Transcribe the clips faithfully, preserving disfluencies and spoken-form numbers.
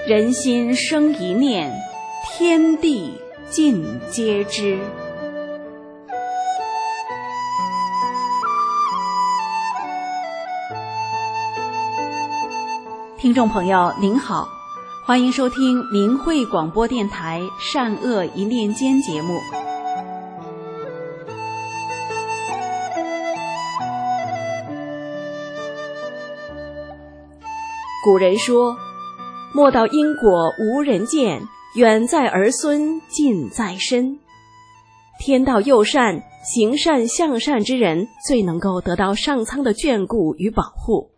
人心生一念，天地尽皆知。听众朋友您好，欢迎收听明慧广播电台善恶一念间节目。古人说，莫道因果无人见，远在儿孙近在身。天道佑善，行善向善之人最能够得到上苍的眷顾与保护。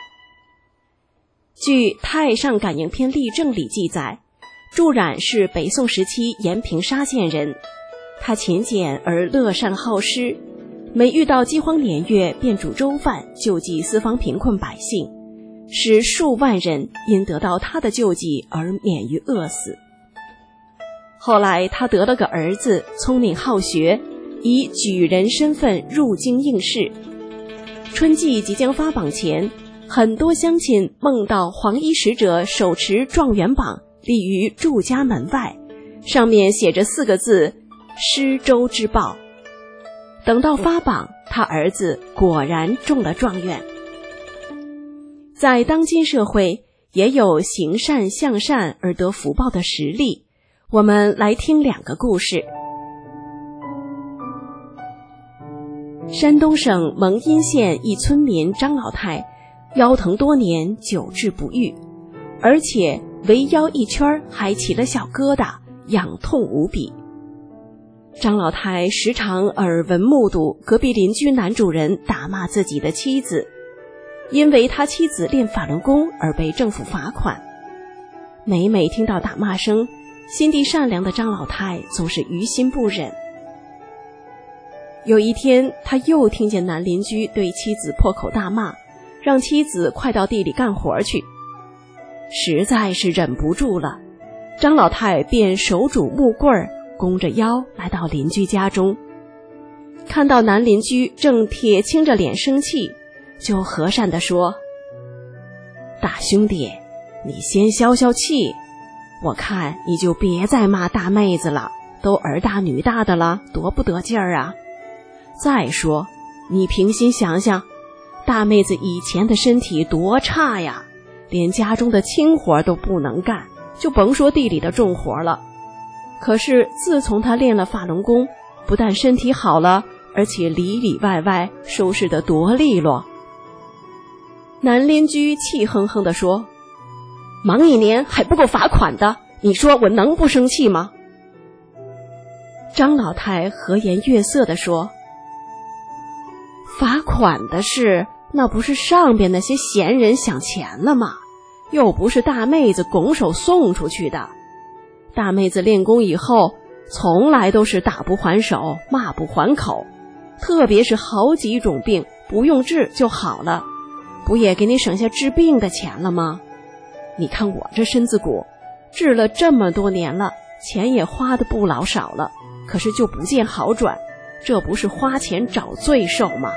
据《太上感应篇例证》里记载，祝冉是北宋时期延平沙县人，他勤俭而乐善好施，每遇到饥荒年月便煮粥饭救济四方贫困百姓，使数万人因得到他的救济而免于饿死。后来他得了个儿子，聪明好学，以举人身份入京应试。春季即将发榜前，很多乡亲梦到黄衣使者手持状元榜立于祝家门外，上面写着四个字：施粥之报。等到发榜，他儿子果然中了状元。在当今社会，也有行善向善而得福报的实例。我们来听两个故事。山东省蒙阴县一村民张老太腰疼多年，久治不愈，而且围腰一圈还起了小疙瘩，痒痛无比。张老太时常耳闻目睹隔壁邻居男主人打骂自己的妻子，因为他妻子练法轮功而被政府罚款。每每听到打骂声，心地善良的张老太总是于心不忍。有一天，他又听见男邻居对妻子破口大骂，让妻子快到地里干活去。实在是忍不住了，张老太便手拄木棍，弓着腰来到邻居家中。看到男邻居正铁青着脸生气，就和善地说：大兄弟，你先消消气，我看你就别再骂大妹子了，都儿大女大的了，多不得劲儿啊。再说，你平心想想，大妹子以前的身体多差呀，连家中的轻活都不能干，就甭说地里的重活了。可是自从她练了法轮功，不但身体好了，而且里里外外收拾得多利落。男邻居气哼哼地说：忙一年还不够罚款的，你说我能不生气吗？张老太和颜悦色地说：罚款的事，那不是上边那些闲人想钱了吗？又不是大妹子拱手送出去的。大妹子练功以后，从来都是打不还手，骂不还口，特别是好几种病不用治就好了，不也给你省下治病的钱了吗？你看我这身子骨，治了这么多年了，钱也花得不老少了，可是就不见好转，这不是花钱找罪受吗？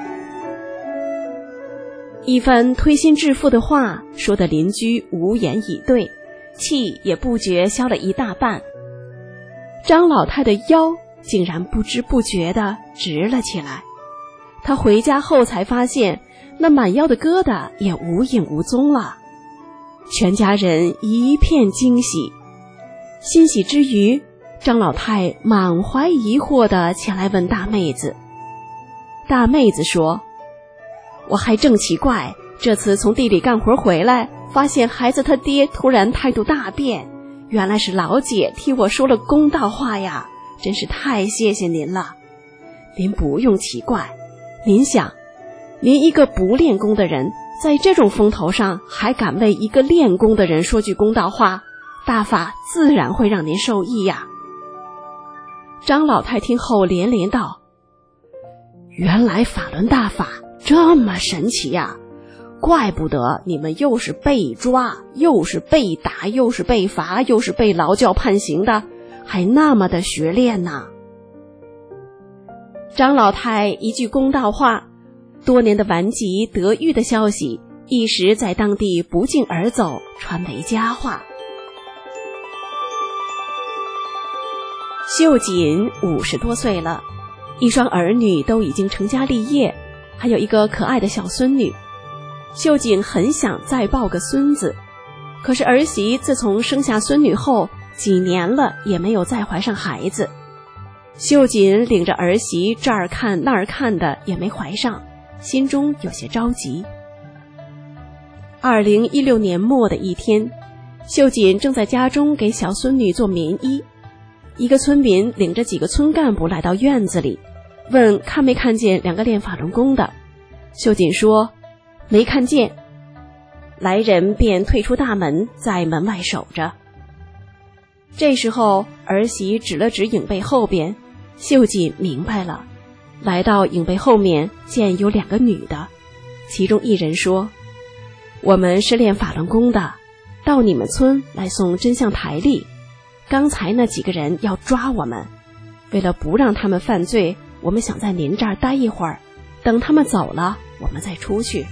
一番推心置腹的话说的邻居无言以对，气也不觉消了一大半。张老太的腰竟然不知不觉地直了起来，她回家后才发现，那满腰的疙瘩也无影无踪了。全家人一片惊喜，欣喜之余，张老太满怀疑惑地前来问大妹子。大妹子说：我还正奇怪，这次从地里干活回来，发现孩子他爹突然态度大变，原来是老姐替我说了公道话呀，真是太谢谢您了。您不用奇怪，您想，您一个不练功的人，在这种风头上还敢为一个练功的人说句公道话，大法自然会让您受益呀。张老太听后连连道：原来法轮大法这么神奇呀，怪不得你们又是被抓，又是被打，又是被罚，又是被劳教判刑的，还那么的学练呢。张老太一句公道话，多年的顽疾得愈的消息一时在当地不胫而走，传为佳话。 秀锦五十多岁了，一双儿女都已经成家立业，还有一个可爱的小孙女。秀锦很想再抱个孙子，可是儿媳自从生下孙女后，几年了也没有再怀上孩子。秀锦领着儿媳这儿看那儿看的也没怀上，心中有些着急。二零一六年末的一天，秀锦正在家中给小孙女做棉衣，一个村民领着几个村干部来到院子里，问看没看见两个练法轮功的。秀锦说没看见，来人便退出大门，在门外守着。这时候儿媳指了指影背后边，秀锦明白了，来到影背后面，见有两个女的，其中一人说，我们是练法轮功的，到你们村来送真相台历，刚才那几个人要抓我们，为了不让他们犯罪，我们想在您这儿待一会儿，等他们走了我们再出去。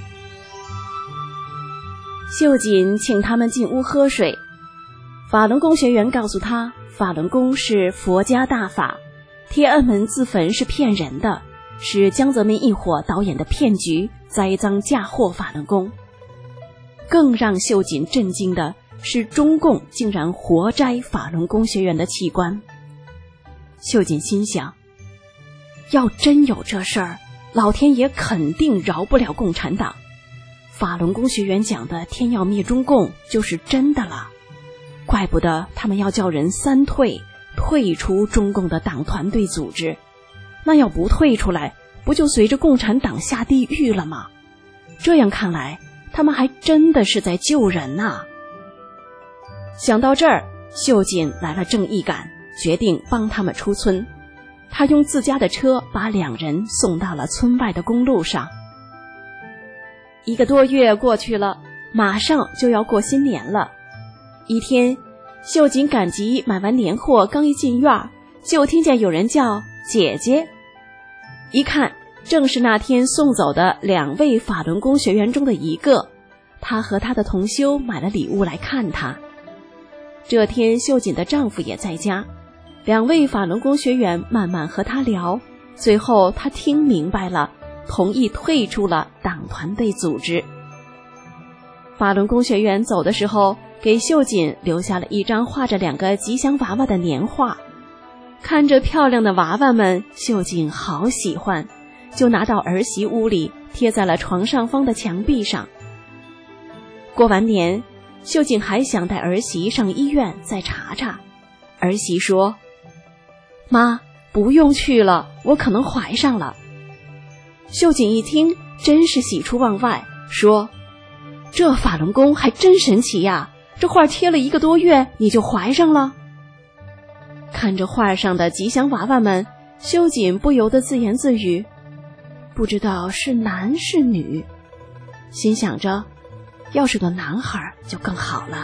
秀锦请他们进屋喝水，法轮功学员告诉他，法轮功是佛家大法，天安门自焚是骗人的，是江泽民一伙导演的骗局，栽赃嫁祸法轮功。更让秀锦震惊的是，中共竟然活摘法轮功学员的器官。秀锦心想，要真有这事儿，老天爷肯定饶不了共产党。法轮功学员讲的天要灭中共就是真的了，怪不得他们要叫人三退，退出中共的党团队组织，那要不退出来，不就随着共产党下地狱了吗？这样看来，他们还真的是在救人啊。想到这儿，秀锦来了正义感，决定帮他们出村。他用自家的车把两人送到了村外的公路上。一个多月过去了，马上就要过新年了。一天，秀锦赶集买完年货，刚一进院，就听见有人叫姐姐。一看，正是那天送走的两位法轮功学员中的一个，他和他的同修买了礼物来看他。这天秀锦的丈夫也在家，两位法轮功学员慢慢和他聊，最后他听明白了，同意退出了党团队组织。法轮功学员走的时候，给秀锦留下了一张画着两个吉祥娃娃的年画。看着漂亮的娃娃们，秀锦好喜欢，就拿到儿媳屋里，贴在了床上方的墙壁上。过完年，秀锦还想带儿媳上医院再查查。儿媳说，妈，不用去了，我可能怀上了。秀锦一听，真是喜出望外，说，这法轮功还真神奇呀，这画贴了一个多月，你就怀上了？看着画上的吉祥娃娃们，秀锦不由得自言自语，不知道是男是女，心想着，要是个男孩就更好了。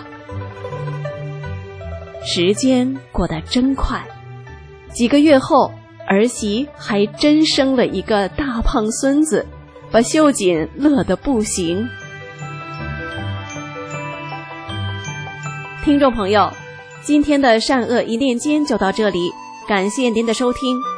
时间过得真快，几个月后，儿媳还真生了一个大胖孙子，把秀锦乐得不行。听众朋友，今天的善恶一念间就到这里，感谢您的收听。